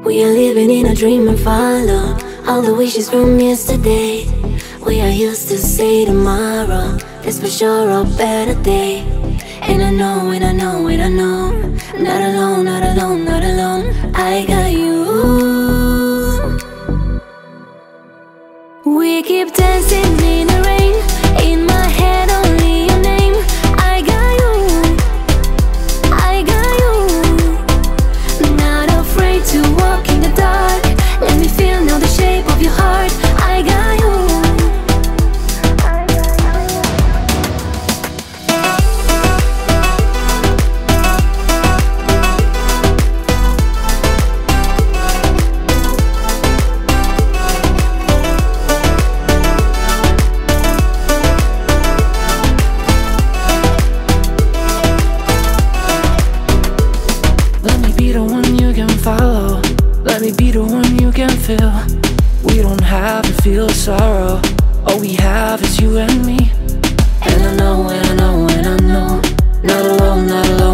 We are living in a dream and follow all the wishes from yesterday. We are used to say tomorrow, it's for sure a better day. And I know, and I know, and I know, not alone, not alone, not alone. I got you. We keep dancing in the rain, in my head only your name. I got you, I got you. Not afraid to walk in the dark. Let me feel now the shape of your heart. I got you. Follow. Let me be the one you can feel. We don't have to feel sorrow. All we have is you and me. And I know, and I know, and I know, not alone, not alone.